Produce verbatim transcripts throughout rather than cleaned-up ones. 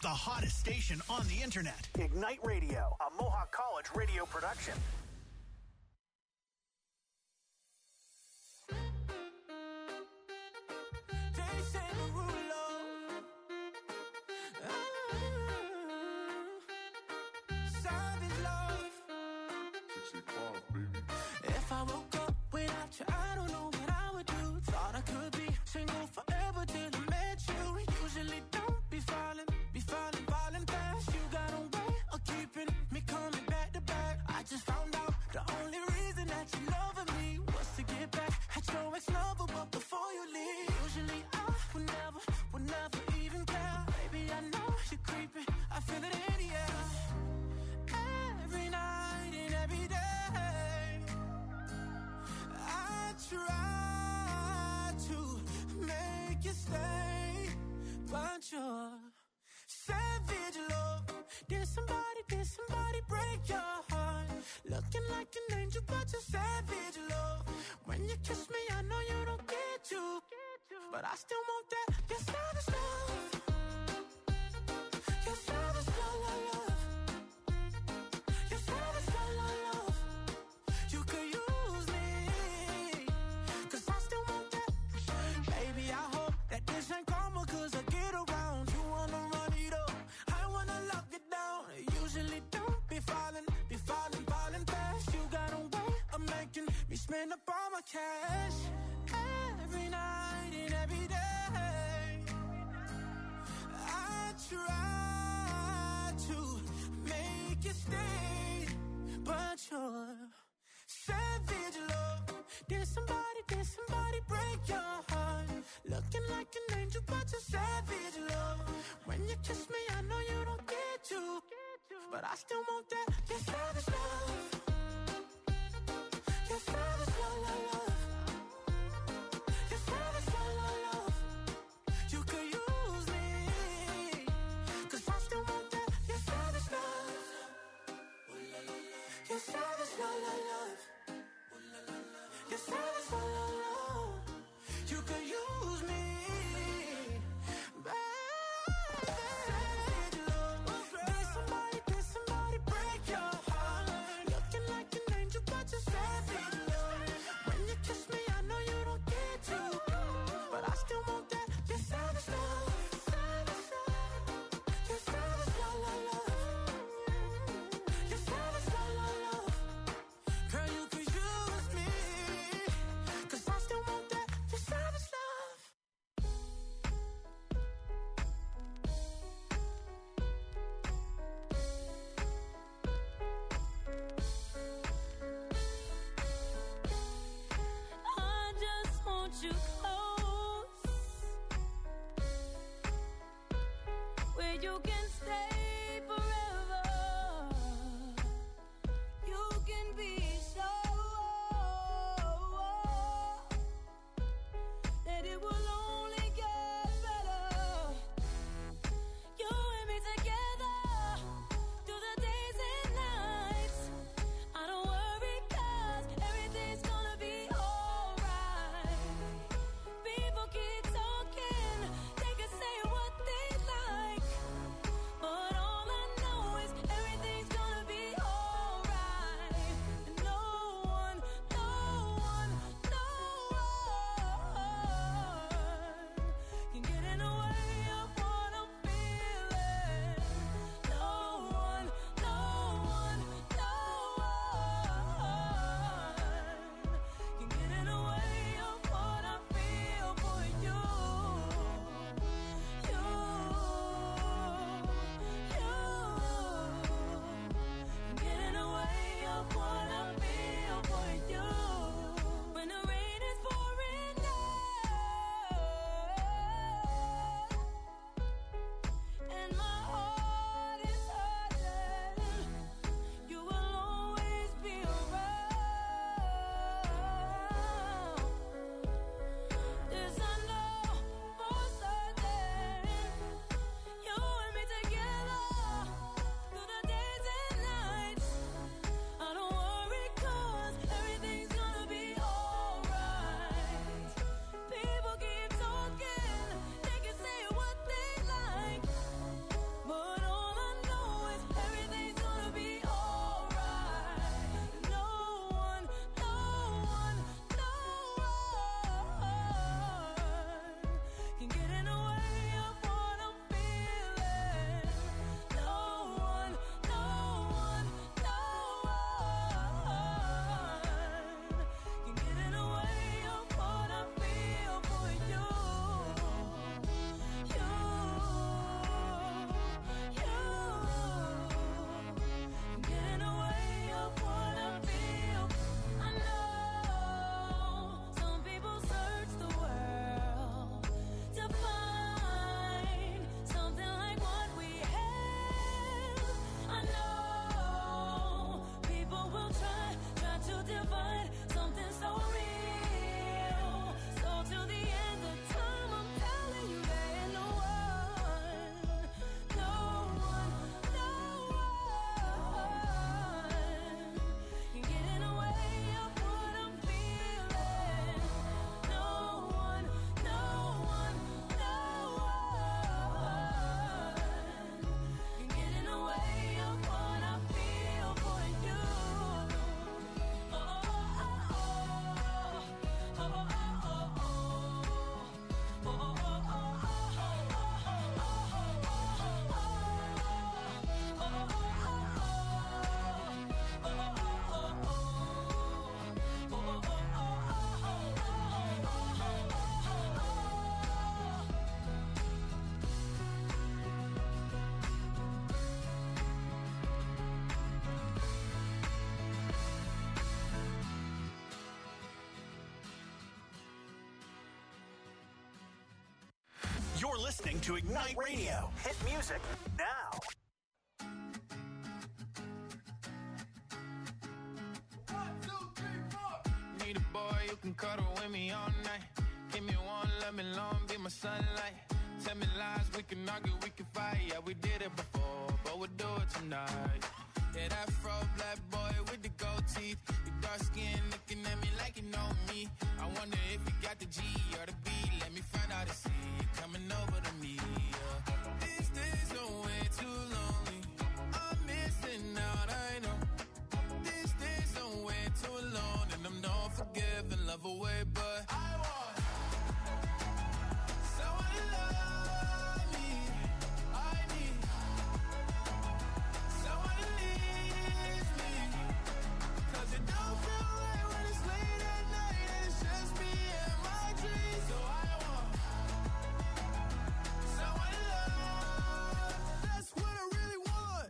the hottest station on the internet. Ignite Radio, a Mohawk College radio production. If I woke up without you, I don't know what I would do. Thought I could be single forever till I met you. Usually don't be falling, be falling, falling fast. You got a way of keeping me coming back to back. I just found out the only reason that you loving me was to get back at your ex-lover, but before you leave, usually I would never, would never even care. Baby, I know you're creeping, I feel it in the air. Every night and every day try to make you stay, but you're savage love. Did somebody, did somebody break your heart? Looking like an angel, but you're savage love. When you kiss me, I know you don't get to, but I still want that. You're savage love. You're savage love, love, love. You're savage love, love, love. You could use me, cause I still want that. Baby, I hope that this ain't karma, cause I get around. You wanna run it up, I wanna lock it down. Usually don't be falling, be falling, falling fast. You got a way of making me spend up all my cash. Every night and every day I try to make you stay, but you're savage love. Did somebody, did somebody break your heart? Looking like an angel, but you're savage love. When you kiss me, I know you don't get to, but I still want that. You're savage love. You're savage love, love, love. You're savage love, love, love. You could use me, cause I still want that. You're savage love. You're savage love, love, love. You're savage love, love, love. You could use me, baby. Savage love. Did somebody, did somebody break your heart? Looking like an angel, but you're savage love. When you kiss me, I know you don't get to, but I still want that. You're savage love. Savage love. You're savage love, love, love. You're savage love, love, love. listening to Ignite Radio. Hit music now. One, two, three, four. Need a boy you can cuddle with me all night. Give me one, let me long, be my sunlight. Tell me lies, we can argue, we can fight. Yeah, we did it before, but we'll do it tonight. Yeah, that fro black boy with the gold teeth. Your dark skin looking at me like you know me. I wonder if you got the G or the B. Let me find out and see you coming over to me. Yeah. These days are way too lonely. I'm missing out, I know. These days are way too alone. And I'm not forgiving, love away, but I want someone to love me. I need someone to leave me. Cause it don't feel right when it's late at night and it's just me and my dreams. So I want someone to love. That's what I really want.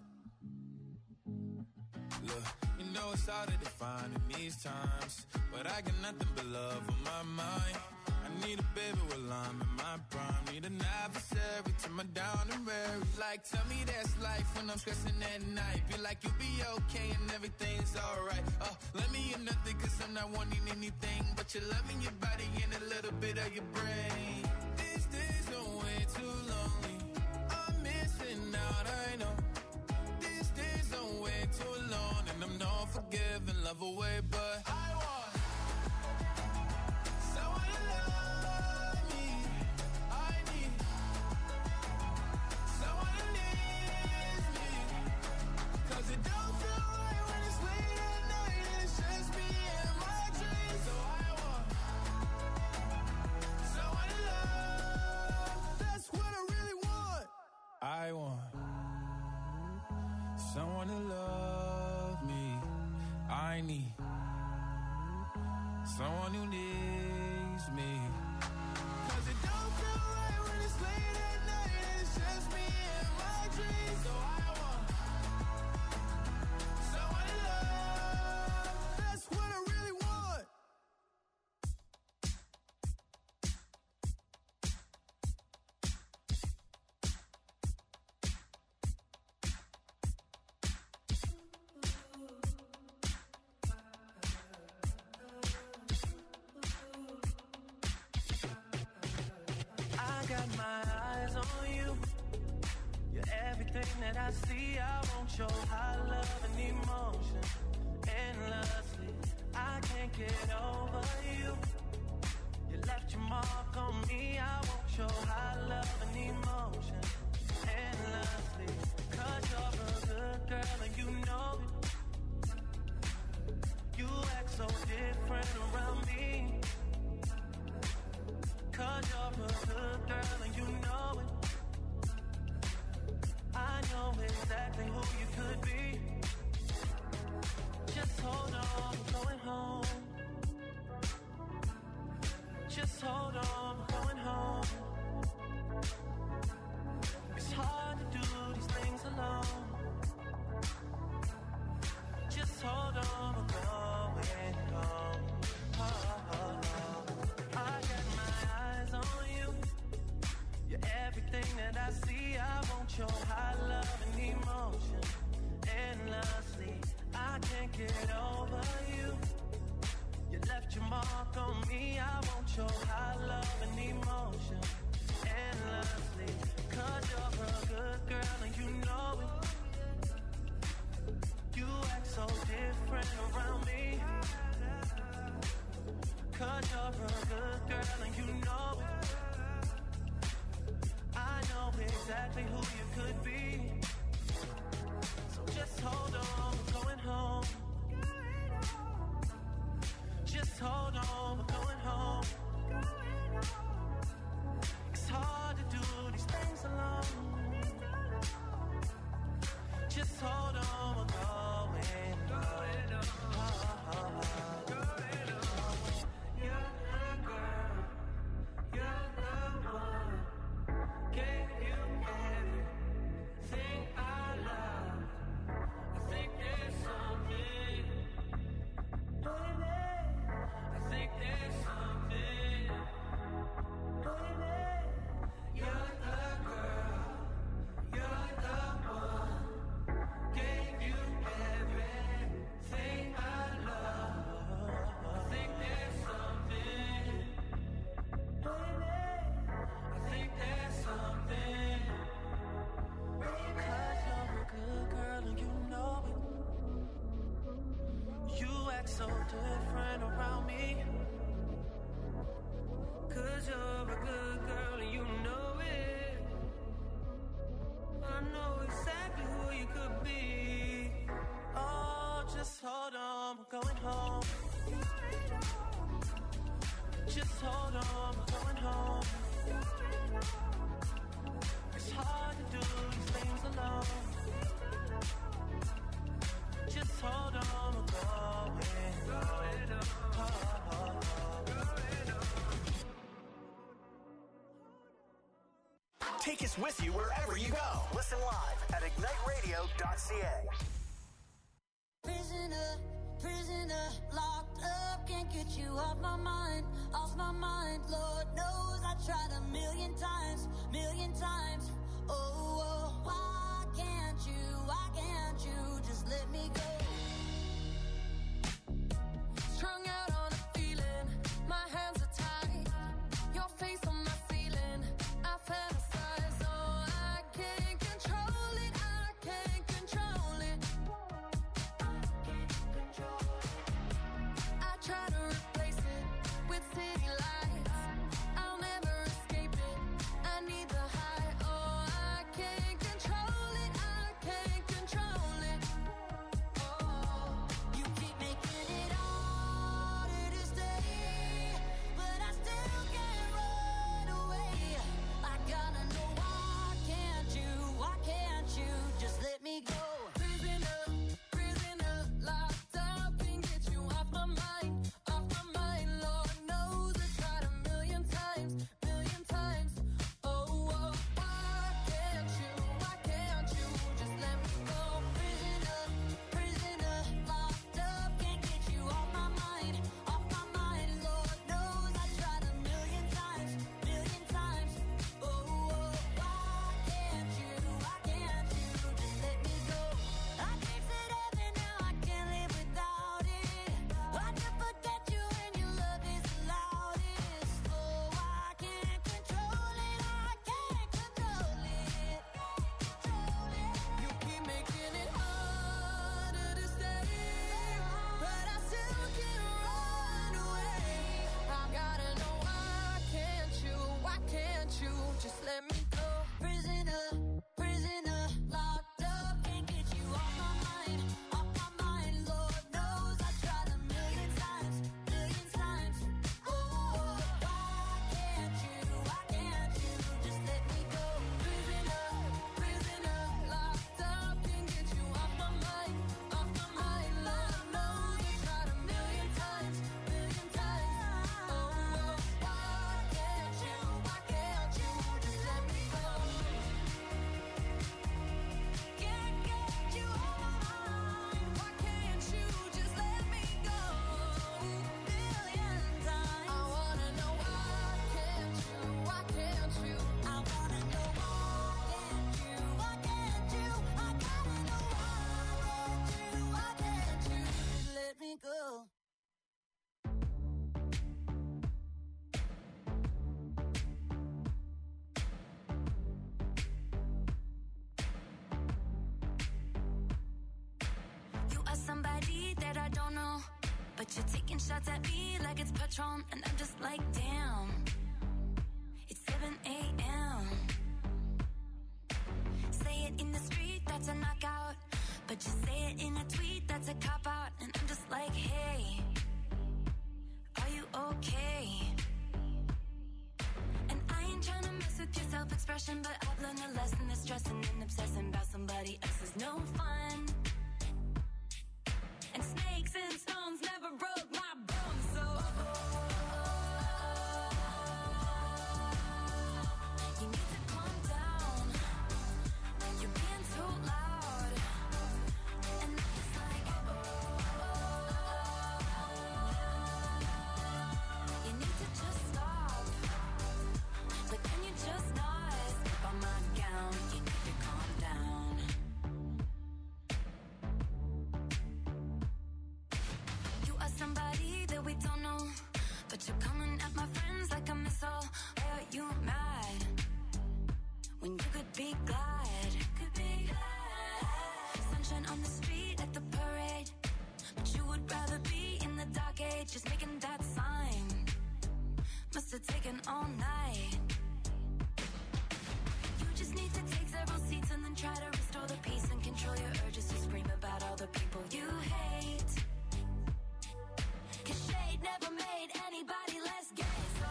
Look, you know it's hard to define in these times, but I got nothing but love on my mind. I need a baby while I'm in my prime. Need an adversary to my down and weary. Like, tell me that's life when I'm stressing at night. Be like, you'll be okay and everything's alright. Uh, let me in nothing cause I'm not wanting anything but your love in your body and a little bit of your brain. These days are way too lonely. I'm missing out, I know. These days are way too alone. And I'm not forgiving, love away, but I want someone to love me. I need someone to leave me. Cause it don't feel right when it's late at night and it's just me and my dreams. So I want someone to love. That's what I really want. I want someone to love me. I need someone who needs me. Cause it don't feel right when it's late at night and it's just me and my dreams. So I want someone to love. That's what I really want. I got my eyes on you. You're everything that I see. I want your high love and emotion endlessly. I can't get over you. You left your mark on me. I want your high love and emotion endlessly. Cause you're a good girl and you know it. You act so different around me. Cause you're a good girl and you know it. I know exactly who you could be. Just hold on, we're going home. Just hold on, we're going home. It's hard to do these things alone. Just hold on, we're going home. Oh, oh, oh. I got my eyes on you. You're everything that I see. I want your high love and emotion endlessly. I can't get over you. You left your mark on me. I want your high love and emotion endlessly. Cause you're a good girl and you know it. You act so different around me. Cause you're a good girl and you know it. I know exactly who you could be. So just hold on, we're going home. Just hold on, we're going home. It's hard to do these things alone. Just hold on, we're going home. Oh, oh, oh. Something Take us with you wherever you go. Listen live at ignite radio dot c a. Prisoner, prisoner, locked up, can't get you off my mind, off my mind. Lord knows I tried a million times, million times. Oh, oh, why can't you, why can't you just let me go? Strung out on a feeling, my hands are tied, your face on my ceiling, I fantasize, oh, I can't control it, I can't control it. I try to replace it with city lights, I'll never escape it, I need the high, oh, I can't control it, I can't control it. Oh, you keep making it harder to stay, but I still can't run away. I gotta know, why can't you, why can't you just let me go? Prisoner, prisoner, locked up, can't get you off my mind, off my mind. Lord knows I tried a million times, million times. Oh, oh, why can't you, why can't you just let me go? Prisoner, prisoner, locked up, can't get you off my mind, off my mind. Lord knows I tried a million times, million times. Oh, oh, why can't you, why can't you just let me go? I tasted heaven, now I can't live without it. I can forget you when your love is the loudest. Oh, I can't control it, I can't control it. You keep making it harder to stay, but I still can't run away. I gotta know, why can't you, why can't you just let me go? Prisoner, prisoner, locked up, can't get you off my mind, off my mind. Lord knows I tried a million times, million times. Oh, why can't you, why can't you just let me go? Prisoner, prisoner, locked up, can't get you off my mind, off my mind. Lord knows I tried a million times, million times. Oh, why can't you, why can't you just let me go? Can't get you off my mind, why can't you just let me go? Million times. I wanna know, why can't you, why can't you? I wanna know, why can't you, why can't you? I gotta know, why can't you, why can't you just let me go? You are somebody that I don't know, but you're taking shots at me like it's Patron, and I'm just like, damn. It's seven a.m. Say it in the street, that's a knockout, but you say it in a tweet, that's a cop-out, and I'm just like, hey, are you okay? And I ain't tryna mess with your self-expression, but I've learned a lesson that stressing and obsessing about somebody else is no fun. And snakes and stones never broke my bones, so you need to calm down. You're being too loud, and I'm just like, you need to just stop. But can you just not step on my gown? You need to calm down. You are somebody that we don't know, but you're coming at my friends like a missile. Why are you mad when you could be glad? Could be glad. Sunshine on the street at the parade, but you would rather be in the dark age, just making that sign. Must have taken all night. You just need to take several seats and then try to restore the peace and control your urges to scream about all the people you hate. 'Cause shade never made anybody less gay, so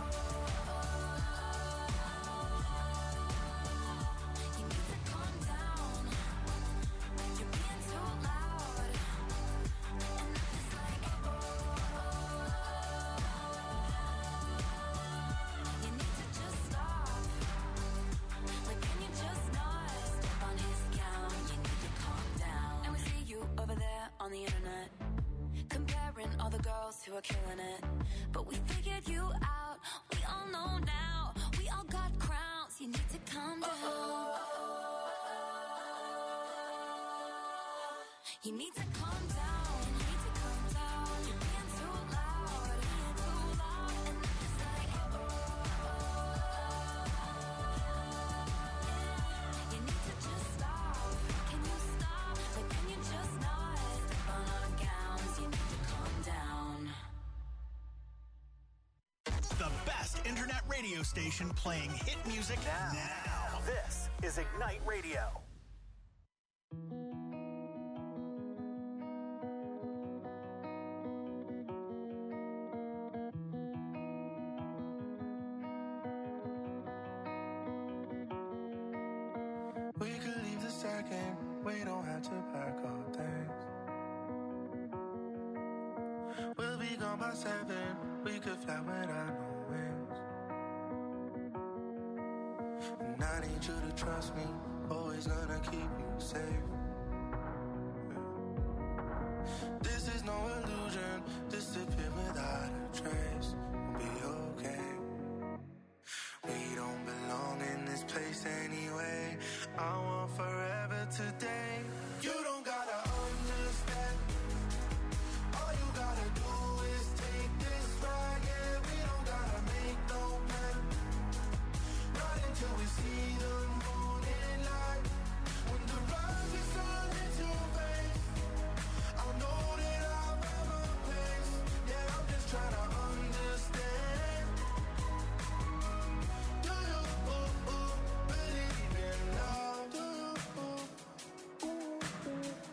you need to calm down. You're being too loud, and I'm just like, you need to just stop. all the girls who are killing it. But we figured you out, we all know now. We all got crowns, you need to calm down. You need to calm down, you need to calm down. You're being too loud, being too loud. And I'm just like, oh, oh, oh. You need to just stop, can you stop? Like, can you just not step on our gowns? You need to calm down. The best internet radio station playing hit music now. now. This is Ignite Radio. We could leave the second, we don't have to pack our things. We'll be gone by seven, we could fly without no wings. And I need you to trust me, always gonna keep you safe. This is no illusion, disappear without a trace. We'll be okay. We don't belong in this place anyway. I want forever today. You don't gotta understand. All you gotta do is take this ride. Yeah, we don't gotta make no plan. Not until we see the morning light. When the rise is on into your face, I'll know that I'll have a place. Yeah, I'm just trying to understand. Do you ooh, ooh, believe in love? Do you ooh, ooh, ooh.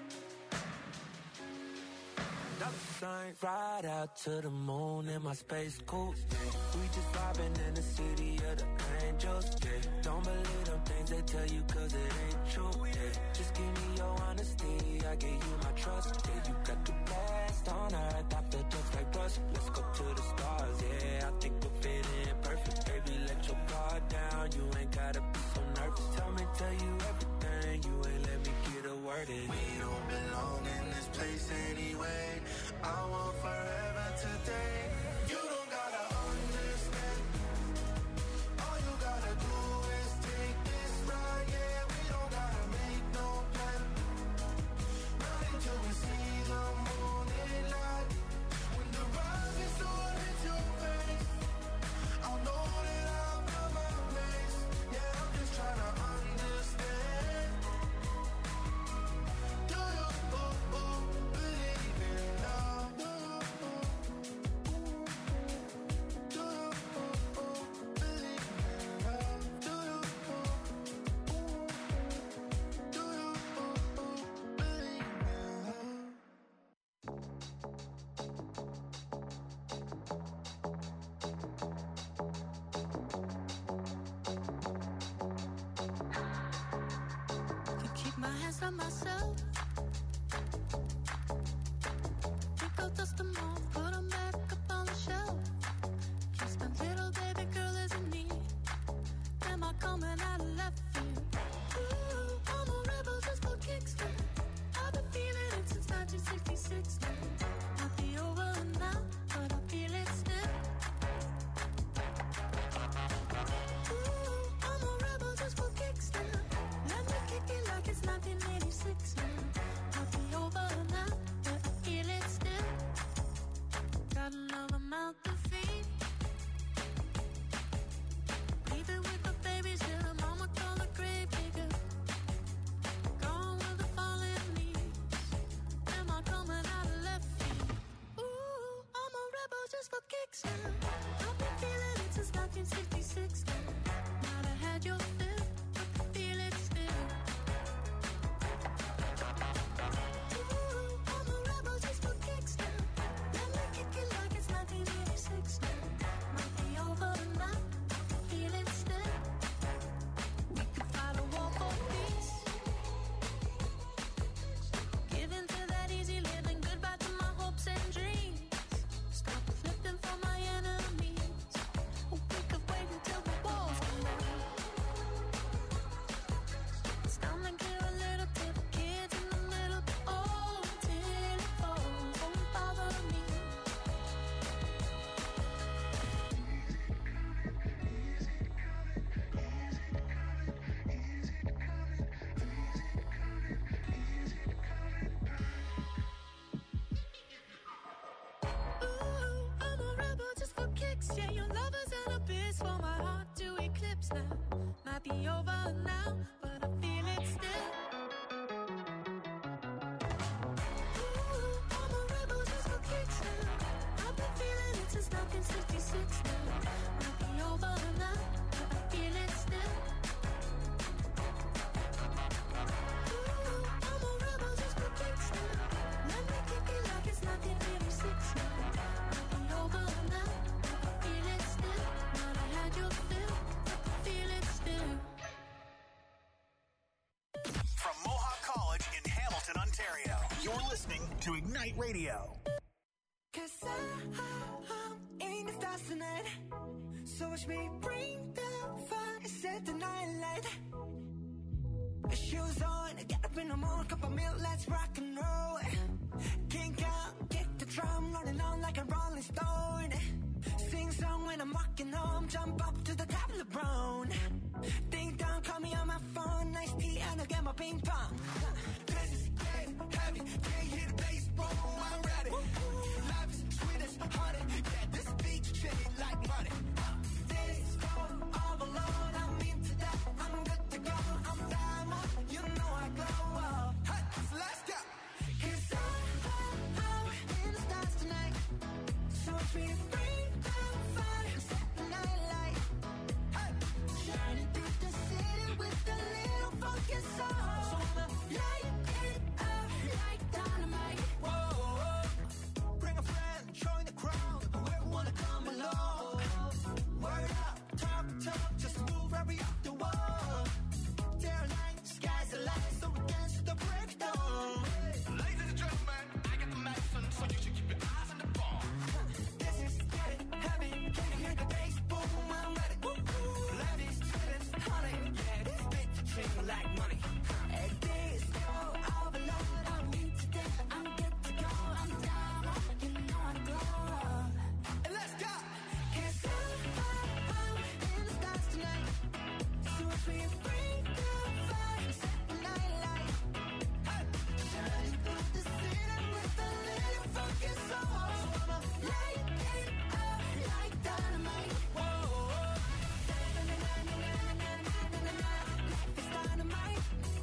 Night ride out to the moon in my space coupe. We just vibing in the city of the angels. Yeah. Don't believe them things they tell you cause it ain't true. Yeah. Just give me your honesty, I give you my trust. Yeah, you got the best on earth, I feel just like dust. Let's go to the stars, yeah, I think we'll fit in perfect. Baby, let your guard down, you ain't gotta be so nervous. Tell me, tell you everything, you ain't let me get a word in. We don't belong in this place anyway. I want forever today. You don't gotta understand. All you gotta do is take this ride. Yeah, we don't gotta make no plan. Not until we see the morning light. When the rise is on into your face, I'll know that I'll have my place. Yeah, I'm just trying to understand. Do you ooh, ooh, believe in love? Do you ooh, ooh, do you ooh, ooh, believe in love? Do you ooh, ooh, do you ooh, ooh, believe in love? Can keep my hands on myself. Pick up, dust them off, put them back up on the shelf. Just a little baby girl isn't me. Am I coming out of left field? Ooh, I'm a rebel just for kicks. I've been feeling it since nineteen sixty-six. Might be over now, but I feel it still. Ooh, I'm a rebel just for kicks. Let me kick it like it's nineteen eighty-six. to Ignite Radio. Cause I, I'm in the stars tonight. So watch me bring the fire, set the night light. Shoes on, get up in the morning, cup of milk, let's rock and roll. Kink out, get the drum, rolling on like a rolling stone. Sing song when I'm walking home, jump up to the top of the brown. Ding dong, call me on my phone, nice tea and I'll get my ping pong. This is getting heavy, can't hear the bass, boom, I'm ready. Life is sweet as honey, yeah, this beat chain like money. This go all alone, I'm into that, I'm good to go, I'm diamond, you know I glow up. Hey, so let's go. Cause I, I, I'm in the stars tonight, so watch me bring the fire, set the night light. Hey, shining through the city with a little funky soul. So I'ma light it up like dynamite. Whoa, bring a friend, join the crowd, whoever wanna come along. Word up, talk, talk, just move right up the wall. Their light, sky's the light, so we dance to the breakdown. Ladies and gentlemen, I got the medicine, so you should keep your eyes on the ball. This is getting heavy, can you hear the bass? Boom, I'm ready. Life is sweet as honey, yeah, this beat to treat like money. At this go all alone, I'm into that, I'm good to go, I'm down, you know I glow up. And let's go! Cause I, I, I'm in the stars tonight, so watch me bring the fire, set the night light. Hey, shining through the city with a little funky soul. So I'ma light it up like dynamite. Whoa, life is dynamite.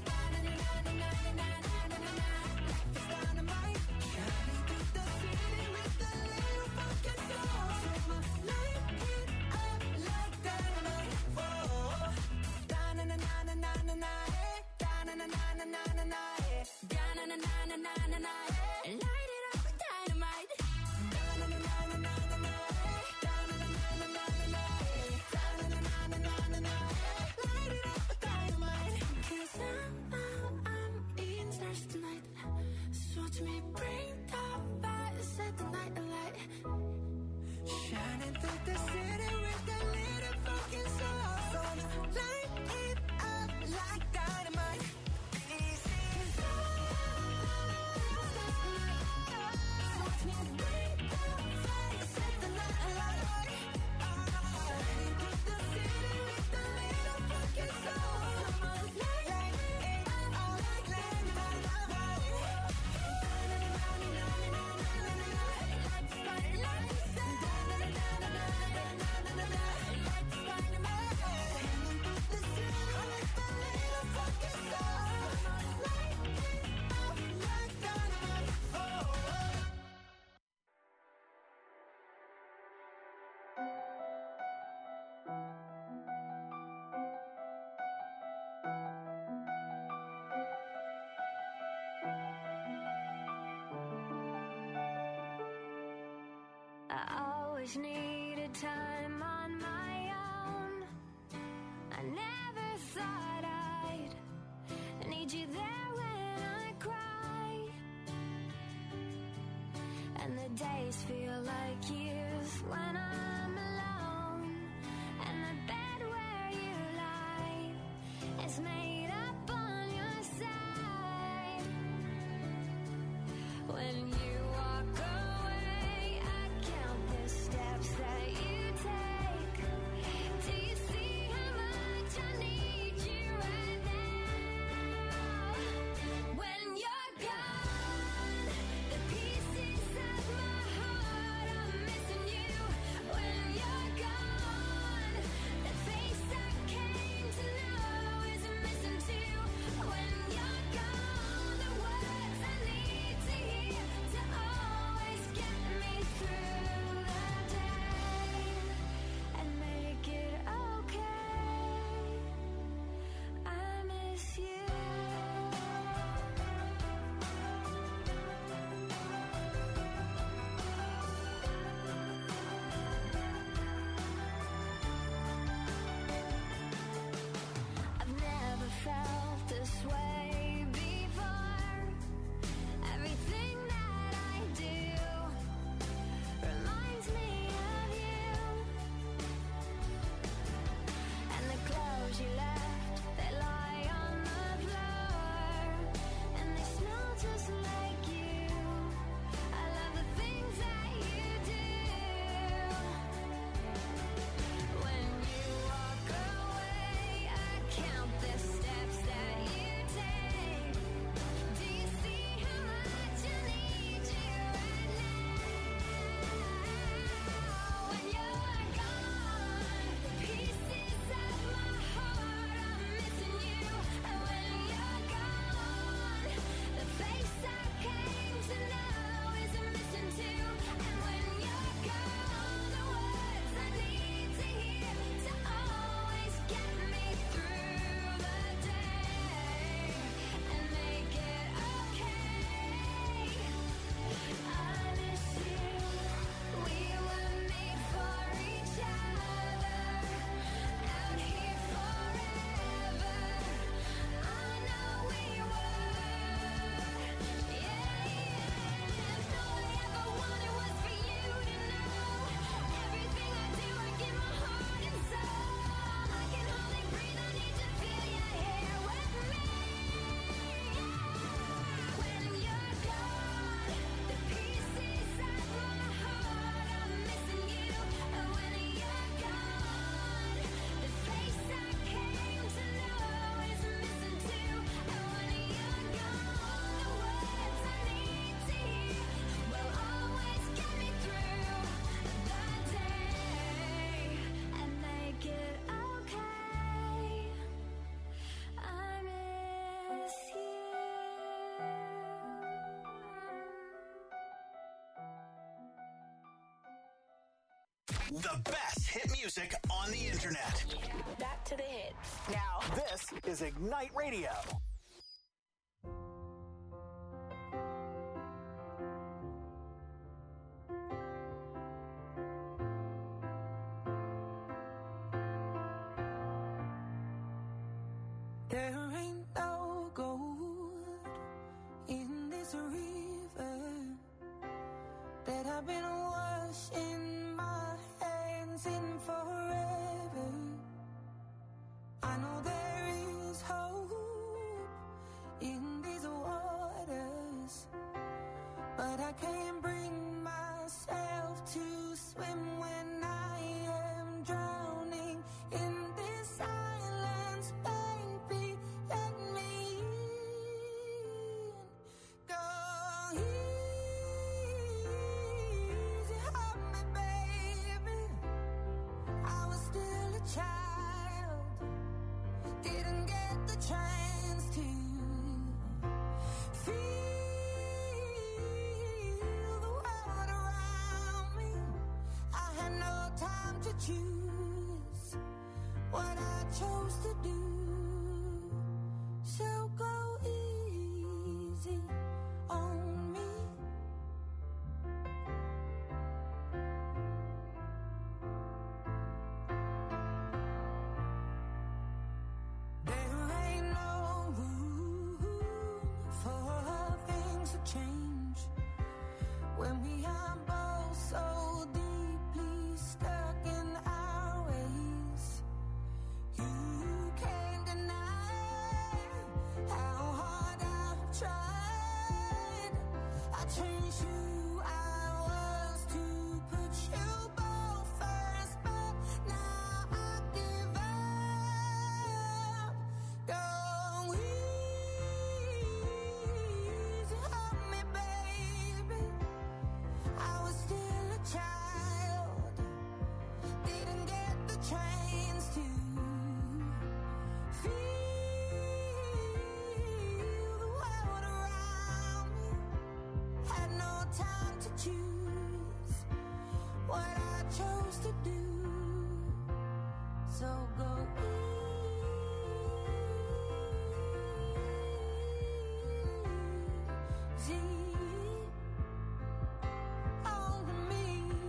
Life is dynamite. Shining through the city with a little funky soul. So I'ma light it up like dynamite. Whoa, da-na-na-na-na-na-na, eh. Da-na-na-na-na-na-na, eh. Da-na-na-na-na-na-na, eh. Light it up with dynamite. Da-na-na-na-na-na-na, eh. Da-na-na-na-na-na-na, eh. Da-na-na-na-na-na-na, eh. Light it up with dynamite. 'Cause I'm, I'm, I'm in the stars tonight. So watch me bring the fire, set the night alight. Shining through the city with a little fucking soul. So light it up like dynamite. This is so watch me bring the fire, set the night alight. Shining through the city with a little fucking soul. So light it up like dynamite. I always needed time on my own. I never thought I'd need you there when I cry. And the days feel like years when I'm alone. And the bed where you lie is made up on your side. When you walk away, I count the steps that you take. Do you see how much I need you right now? When you're gone, the pieces of my heart are missing you. When you're gone, the face I came to know is missing too. When you're gone, the words I need to hear to The best hit music on the internet. Back to the hits. Now, this is Ignite Radio. There ain't no gold in this river that I've been washing my hands in forever. I know there is hope in these waters, but I can't bring myself to swim when I am drowning in this silence. Baby, let me in. Go easy on me, baby. I was still a child, didn't get the chance to feel the world around me. I had no time to choose what I chose to do. So go easy on me. There ain't no room for things to change when we are both so deeply stuck in our ways. You can't deny how hard I've tried. I changed who I was to put you both first, but now I give up. Go easy on me, baby. I was still a child, didn't get the chance to feel the world around me. Had no time to choose what I chose to do. So go easy on me.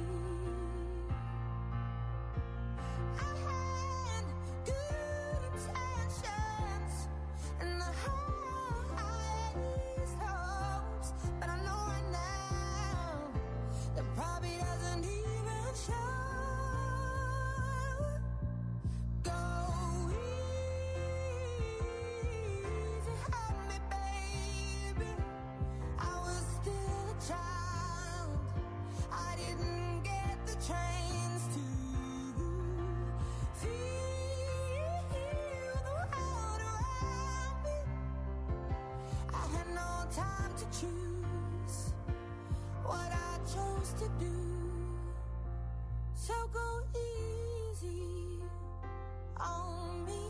I had good intentions and the highest hopes, but I know right now that probably doesn't even show. Go easy on me, baby. I was still a child, I didn't get the chance to feel the world around me. I had no time to choose what I chose to do. So go easy on me.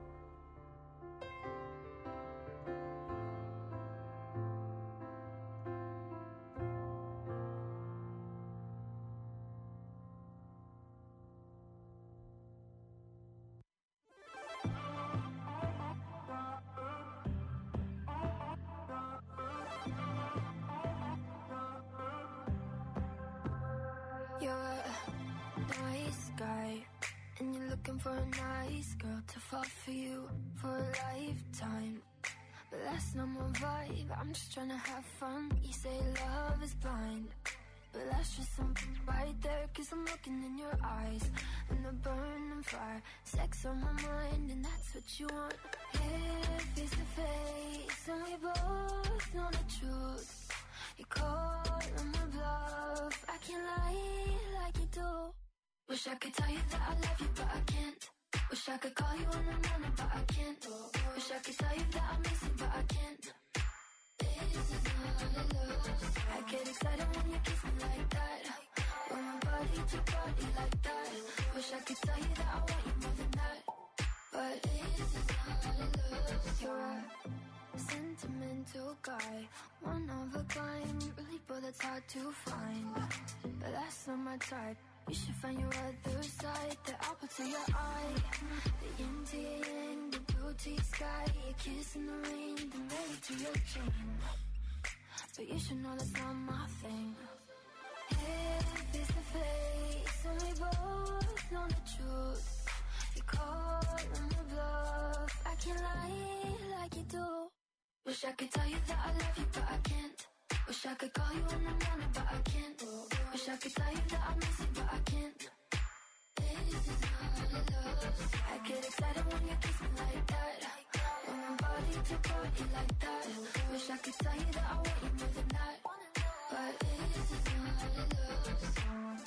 You're a nice guy, and you're looking for a nice girl to fall for you for a lifetime. But that's not my vibe, I'm just trying to have fun. You say love is blind, but that's just something right there. Cause I'm looking in your eyes, and the burning fire. Sex on my mind, and that's what you want. Here, face to face, and we both know the truth. You call on my bluff, I can't lie like you do. Wish I could tell you that I love you, but I can't. Wish I could call you on the morning, but I can't. Wish I could tell you that I miss you, but I can't. This is not love. I get excited when you kiss me like that. When my body to body like that. Wish I could tell you that I want you more than that. But this is not love. You're a sentimental guy, one of a kind, really, but that's hard to find. But that's not my type. You should find your other side, the apple to your eye, the yin to your yang, the blue to your sky, your kiss in the rain, the melody to your chain. But you should know that's not my thing. Hey, face to face, and we both know the truth. You call on my bluff, I can't lie like you do. Wish I could tell you that I love you, but I can't. Wish I could call you in the morning, but I can't. Wish I could tell you that I miss you, but I can't. This is not love. I get excited when you kiss me like that. When my body to body like that. Wish I could tell you that I want you more than that. But this is not love.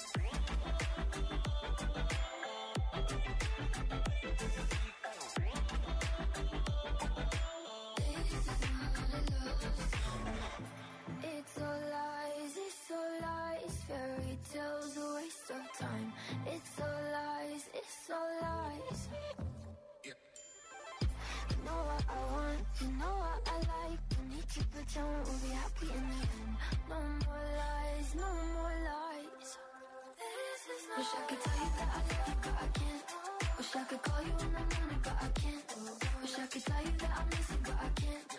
It's all lies, it's all lies, fairy tales, a waste of time. It's all lies, it's all lies. Yeah. You know what I want, you know what I like. Don't need to pretend we'll be happy in the end. No more lies, no more lies. Wish I could tell you that I love you, but I can't. Wish I could call you in the morning, but I can't. Wish I could tell you that I miss you, but I can't.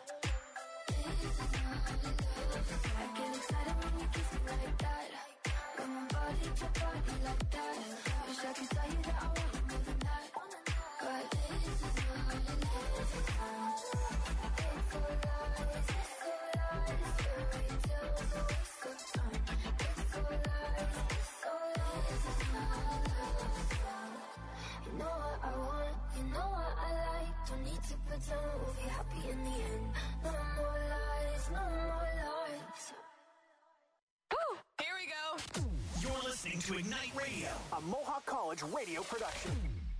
I get excited when you kiss me like that. Got my body to body like that. Wish I could tell you that I want you more than that. But this is not love. It's all lies, it's all lies. Fairy tales, a waste of time. It's all lies, it's all lies. It's not love. You know what I want, you know what I like. Don't need to pretend we'll be happy in the end. No more lies, no more lies. Woo! Here we go. You're listening to Ignite Radio, a Mohawk College radio production.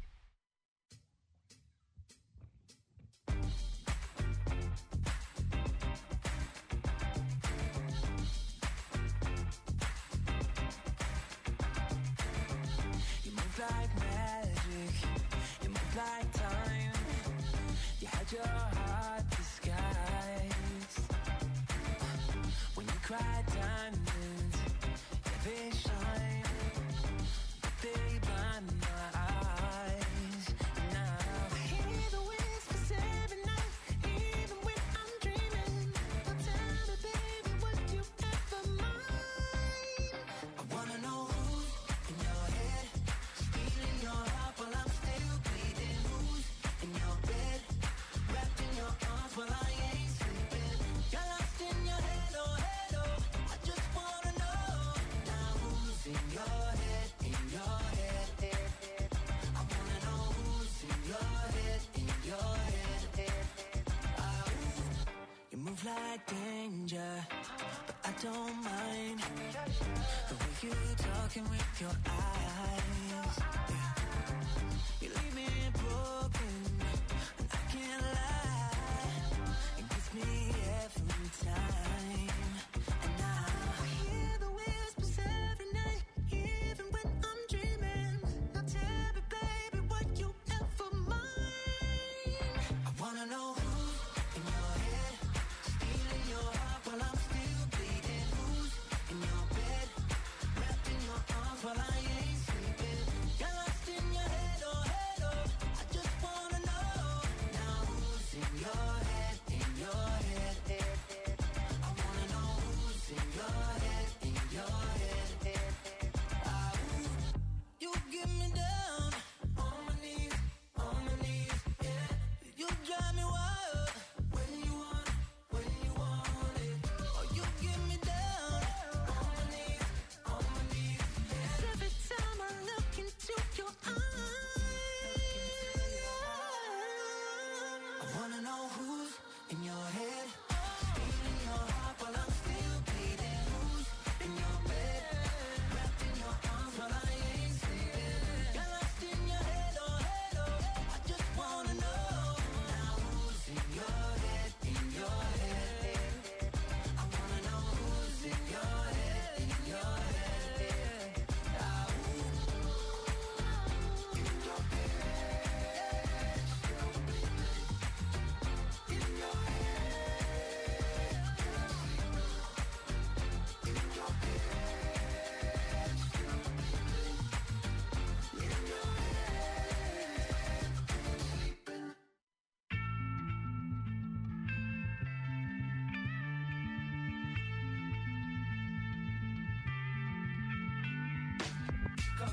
You move like magic, you move like time. You had your heart disguised. When you cry diamonds, yeah, they shine, but they blind my eyes. Now I hear the whispers every night, even when I'm dreaming. Now tell me, baby, would you ever mind? I wanna know who's in your head, stealing your heart while I'm still bleeding. Who's in your bed, wrapped in your arms while I ain't sleeping. You're lost in your head, oh head, oh. I just wanna know now who's in your head, in your head, head, head. I wanna know who's in your head, in your head, head, head. Ah, you move like danger, but I don't mind the way you talking with your eyes. Yeah. You leave me broken, and I can't lie. It gets me every time. And now I hear the whispers every night, even when I'm dreaming. Now tell me, baby, would you ever mind? I wanna know who's in your head, stealing your heart while I'm still bleeding. Who's in your bed, wrapped in your arms while I ain't sleeping. You're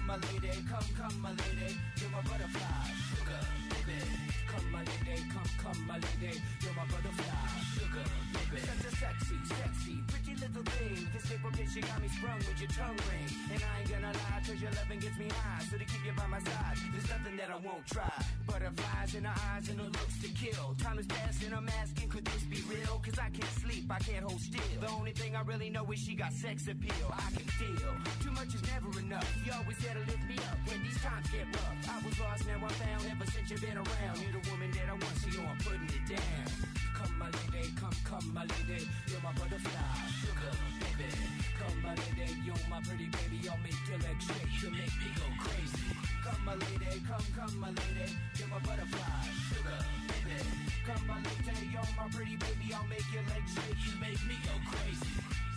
my lady, come, come, my lady, you're my butterfly, sugar, baby. Come, my lady, come, come, my lady, you're my butterfly, sugar, baby. Such a sexy, sexy, pretty little thing. This paper bitch, you got me sprung with your tongue ring. And I ain't gonna lie, cause your loving gets me high. So to keep you by my side, there's nothing that I won't try. Butterflies in her eyes and her looks to kill. Time is passing, I'm asking, could this be real? Cause I can't sleep, I can't hold still. The only thing I really know is she got sex appeal. I can feel, too much is never enough. You always there to lift me up when these times get rough. I was lost, now I'm found, ever since you've been around. You're the woman that I want, so yo, I'm putting it down. Come, my lady, come, come, my lady, you're my butterfly, sugar, baby. Come, my lady, you're my pretty baby, I'll make your legs shake, you make me go crazy. Come, my lady, come, come, my lady, you're my butterfly, sugar, baby. Come, my lady, you're my pretty baby, I'll make your legs shake, you make me go crazy.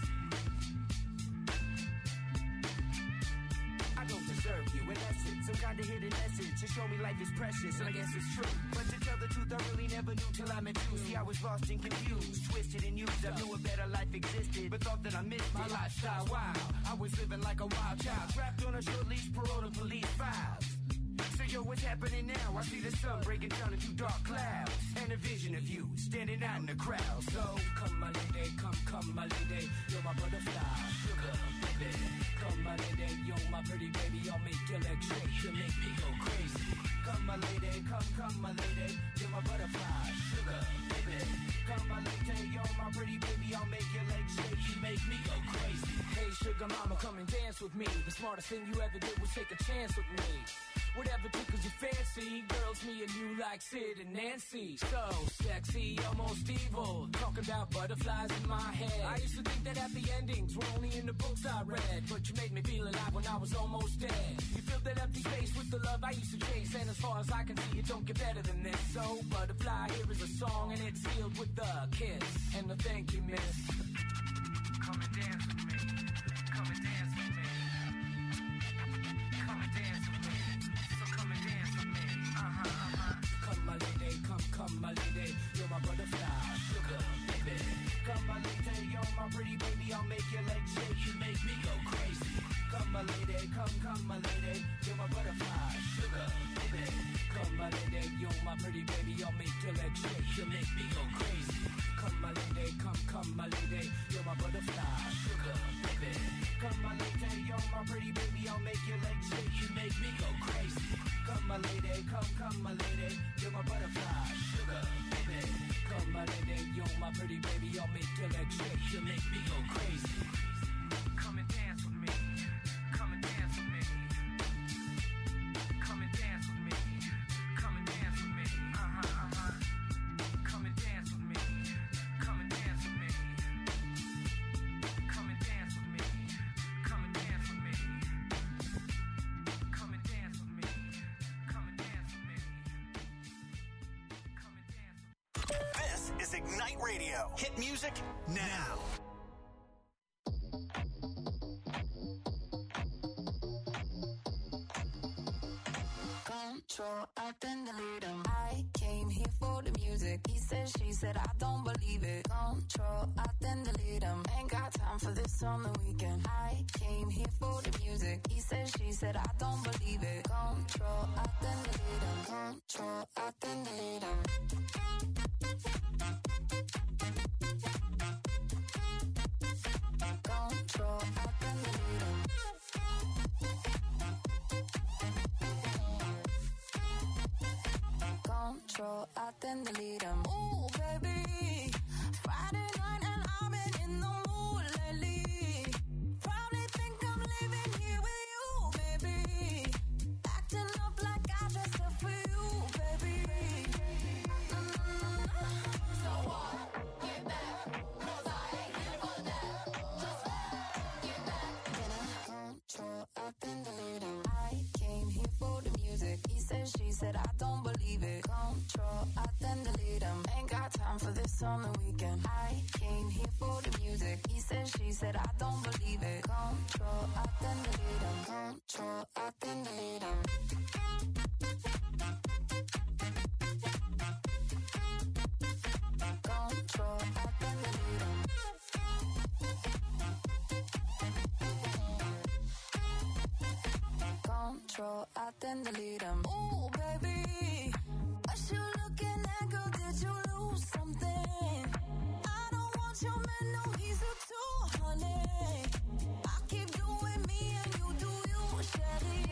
I don't deserve you, in essence, some kind of hidden message to show me life is precious, and I guess it's true. But to tell the truth, I really never knew till I met you. See, I was lost and confused, twisted and used. I knew a better life existed, but thought that I missed my lifestyle. Wow, I was living like a wild child, trapped on a short leash, parole to police files. So yo, what's happening now? I see the sun breaking down into dark clouds, and a vision of you standing out in the crowd. So come, my lady, come, come, my lady, you're my butterfly, sugar, baby. Come, my lady, you're my pretty baby, I'll make your legs shake, you make me go crazy. Come, my lady, come, come, my lady, you're my butterfly, sugar, baby. Come, my lady, you're my pretty baby, I'll make your legs shake, you make me go crazy. Hey, sugar mama, come and dance with me. The smartest thing you ever did was take a chance with me. Whatever tickles your fancy, girls, me and you like Sid and Nancy. So sexy, almost evil, talking about butterflies in my head. I used to think that happy endings were only in the books I read, but you made me feel alive when I was almost dead. You filled that empty space with the love I used to chase, and as far as I can see, it don't get better than this. So butterfly, here is a song, and it's sealed with a kiss and a thank you, miss. Come and dance with me. Come and dance with me. Come and dance with me. So come and dance with me. Uh-huh, uh-huh. Come, my lady, come, come, my lady. You're my butterfly, sugar, baby. Come, my lady, you're my pretty baby. I'll make your legs shake, you make me go crazy. Come, my lady, come, come, my lady. You're my butterfly, sugar, baby. Come, my lady, you're my pretty baby. I'll make your legs shake, you make me go crazy. Come, my lady, come, come, my lady. You're my butterfly, sugar, baby. Come, my lady, you're my pretty baby. I'll make your legs shake, you make me go crazy. Come, my lady, come, come, my lady. You're my butterfly, sugar, baby. Come, my lady, you're my pretty baby. I'll make your legs shake, you make me go crazy. Come and dance with me. Come and dance with me. Come and dance with me. Come and dance with me. Uh-huh, uh-huh. Come and dance with me. Come and dance with me. Come and dance with me. Come and dance with me. Come and dance with me. Come and dance with me. Come and dance with me. This is Ignite Radio. Hit music now. Control, I then delete him. I came here for the music. He said, she said, I don't believe it. Control, I then delete him. Ain't got time for this on the weekend. I came here for the music. He said, she said, I don't believe it. Control, I then delete him. Control, I then delete him. Control, I then delete him. Control, I then delete him. Ooh, baby, Friday night and I've been in the mood lately. Probably think I'm living here with you, baby. Acting up like I dressed up for you, baby. Mm-hmm. So what? Get back, 'cause I ain't here for that. Just get back. Can I control, I then delete him. I came here for the music. He said, she said, I don't believe it. Control, I then delete him. Ain't got time for this on the weekend. I came here for the music. He said, she said, I don't believe it. Control, I then delete him. Control, I then delete him. Control, I then delete him. Control, control, I then delete them. Ooh, baby, what you looking at, girl? Did you lose something? I don't want your man, no, he's a two, honey. I keep doing me and you do you, Shelly.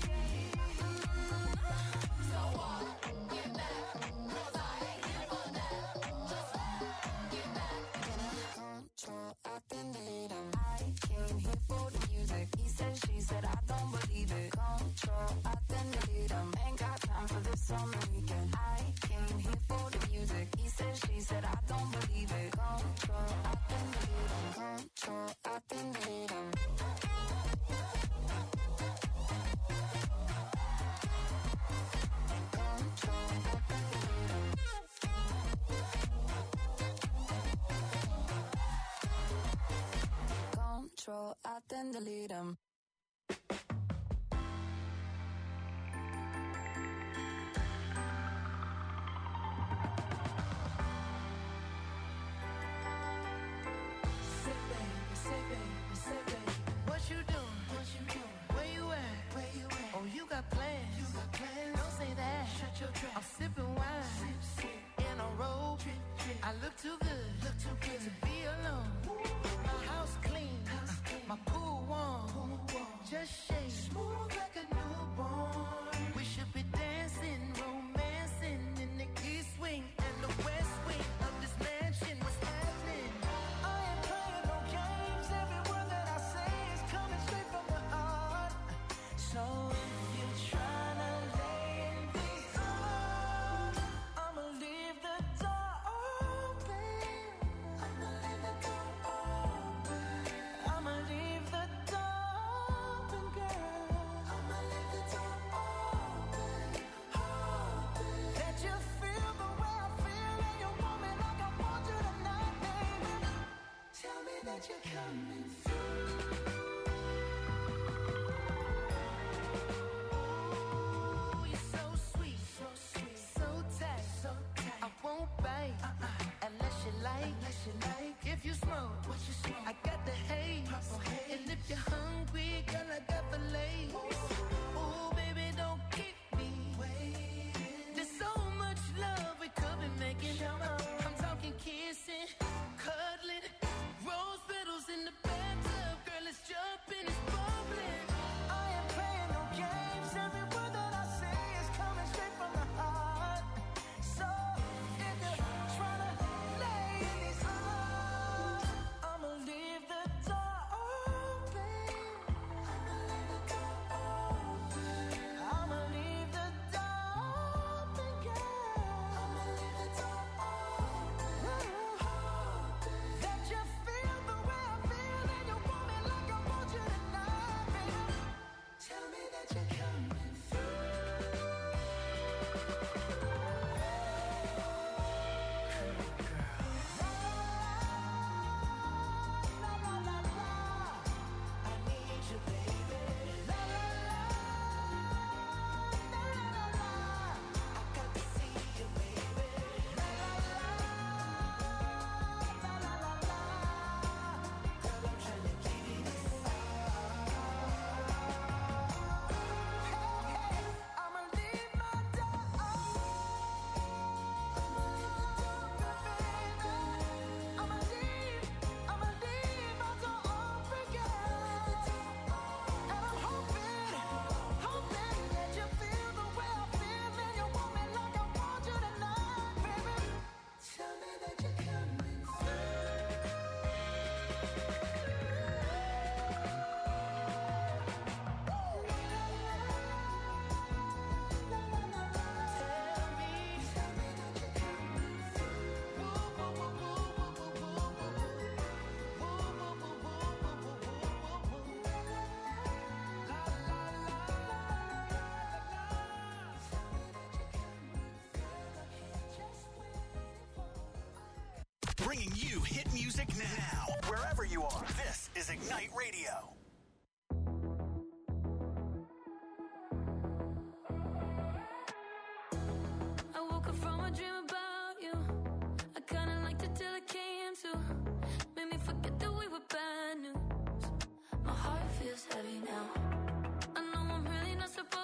So what? Get back, 'cause I ain't here for that. Just get back. Control, I then delete them. I came here for the music. He said, she said, I don't believe it. Control, I then delete them. Ain't got time for this on the weekend. I came here for the music. He said, she said, I don't believe it. Control, I then delete them. Control, I then delete them. Control, I then delete them. Say baby, say baby, say baby. What you doing? What you doing? Where you at? Where you at? Oh, you got plans. You got plans. Don't say that. Shut your trap. I'm sipping wine. Sip, sip. In a robe. Drip, drip. I look too good. Look too good to be alone. My house clean. House clean. My pool warm. Pool warm. Just shake. Smooth like a newborn. We should be dancing, romancing in the east wing and the west wing of this mansion. What's happening? I ain't playing no games. Every word that I say is coming straight from the heart. So if you're trying to lay in these arms, I'ma leave the door open. I'ma leave the door open. I'ma leave the door open, girl. I'ma leave the door open, open. Let you feel the way I feel, and you want me like I want you tonight, baby. Tell me that you're coming through. Ooh, you're so sweet, so sweet, so tight, so tight. I won't bite uh-uh. unless you like, unless you like. If you smoke, what you smoke? I got the haze. Purple haze. And if you're hungry, girl, I got the lace. Ooh, baby, don't keep me waiting. There's so much love we could be making. I'm talking kissing, cuddling, rose petals in the bathtub. Girl, it's jumping, it's bubbling. I ain't playing no games. Every word that I say is coming straight from the heart. So if you're trying to lay in these arms, I'ma leave the door open. I'ma leave the door open. I'ma leave the door open, girl. I'ma leave the door open, open. Let you feel the way I feel, and you want me like I want you tonight, baby. Tell me that you're coming through. La la la la, I need you, baby. La la la, la la la la, I got to see you, baby. La la la, la la la la, girl, I'm trying to give you this. Hey, hey, I'ma leave my door open. I'ma leave the door open, baby. I'ma leave, I'ma leave my door open, girl. And I'm hoping, hoping that you feel the way I feel, and you want me like I want you tonight, baby. Tell me that you're coming Bringing you hit music now. Wherever you are, this is Ignite Radio. I woke up from a dream about you. I kinda liked it till it came to. Made me forget that we were bad news. My heart feels heavy now. I know I'm really not supposed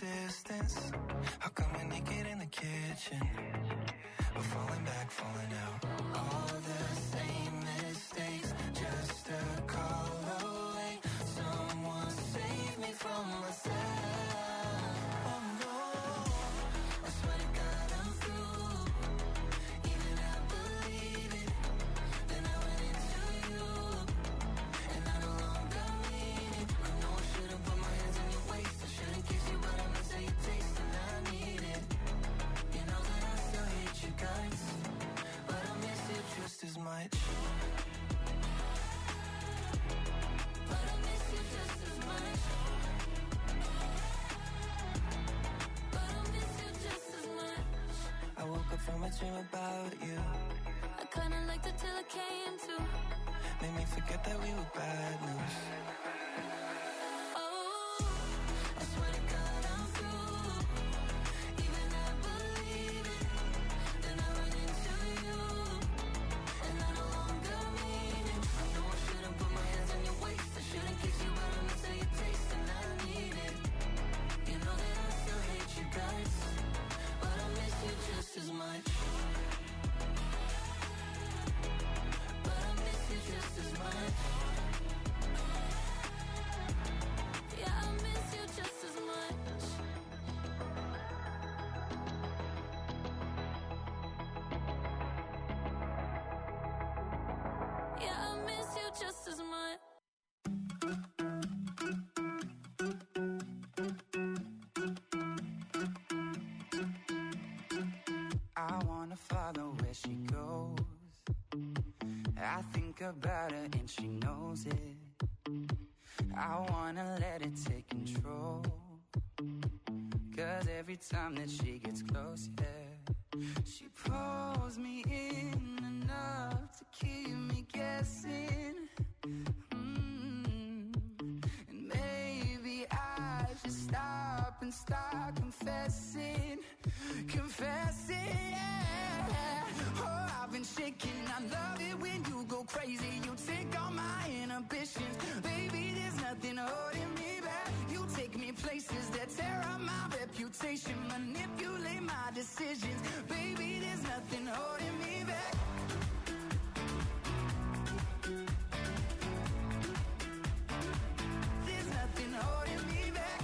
distance. How come we're naked in the kitchen? We're falling back, falling out. All the same mistakes, just a call away. Someone save me from myself. Oh no, I swear to God I'm through. Even I believe it. Then I went into you, and I no longer mean it. I know I should've put my hands on your waist. I shouldn't kiss you, but I miss how you taste, and I need it. You know that I still hate you guys, but I miss you just as much. But I miss you just as much. But I miss you just as much. I woke up from a dream about you. I kinda liked it till it came to. Made me forget that we were bad news. Oh, I swear to God I'm through. Even I believe it. Then I run into you, and I no longer mean it. I know I shouldn't put my hands on your waist. I shouldn't kiss you, but I miss how you taste, and I need it. You know that I still hate you guys, but I miss you just as much. But I miss you just as much. yeah, I miss you just as much. Yeah, I miss you just as much. I wanna follow where she goes. I think about her and she knows it. I wanna let it take control. Cause every time that she gets close, yeah, she pulls me in enough to keep me guessing. Mm. And maybe I should stop and start confessing. Confessing, yeah. Oh, I've been shaking. I love it when you go crazy. You take all my inhibitions. Baby, there's nothing holding me back. You take me places that tear up my reputation. Manipulate my decisions. Baby, there's nothing holding me back. There's nothing holding me back.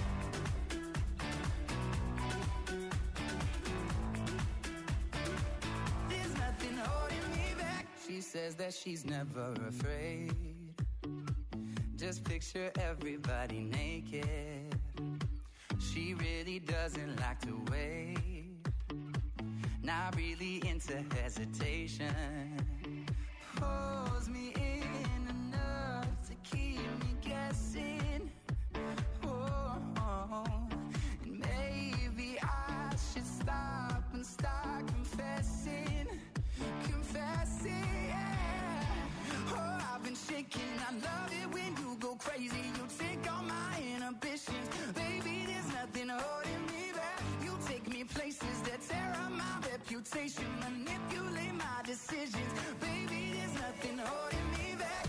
There's nothing holding me back. She says that she's never afraid. Just picture everybody naked. She really doesn't like to wait. Not really into hesitation. Pulls me in enough to keep me guessing. Oh, oh. And maybe I should stop and start confessing. Confessing, yeah. Oh, I've been shaking. I love it when you go crazy. You take all my inhibitions. Baby, there's nothing holding me back. You take me places that tear up my reputation. Manipulate my decisions. Baby, there's nothing holding me back.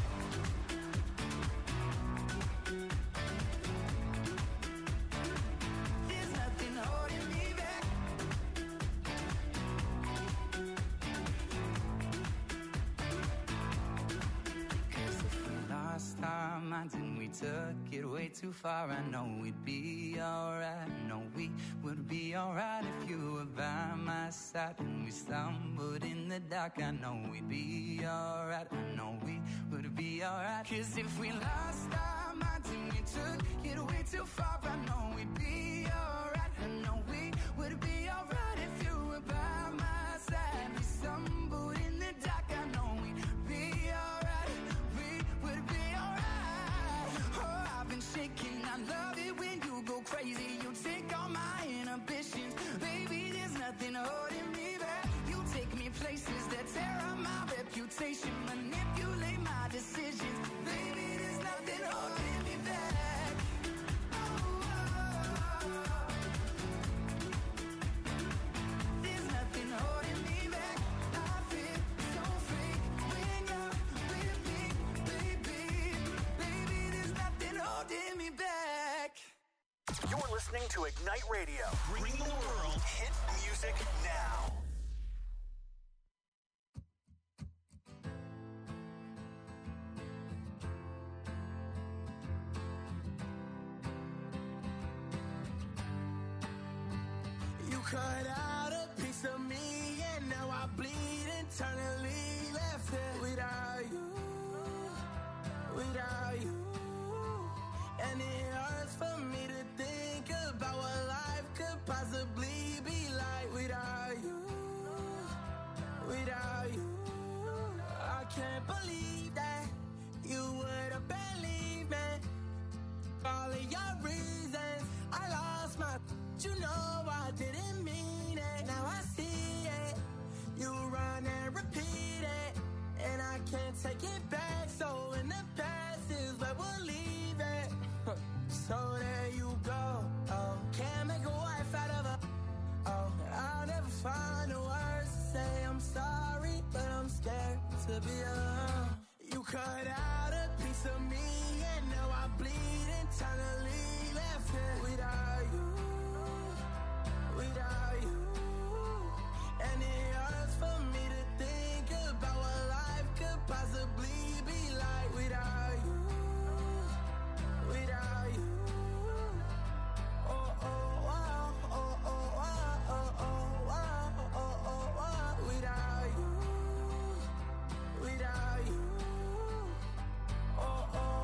There's nothing holding me back. Cause if we lost our minds and we took it way too far, I know we'd be alright. I know we would be alright if you were by my side. And we stumbled in the dark, I know we'd be alright. I know we would be alright. Cause if we lost our minds and we took it way too far, I know we'd be alright. I know we would be alright if you were by my side. We stumbled in the dark, I know we'd be alright. We would be alright. Oh, I've been shaking. I love it when you go crazy. You take all my inhibitions. Baby, there's nothing holding me back. You take me places that tear up my reputation. Manipulate my decisions. Baby, there's nothing holding me back. Oh, oh, oh. listening to Ignite Radio. Bring the world hit music now. You cut out a piece of me, and now I bleed internally. Left here without you, without you.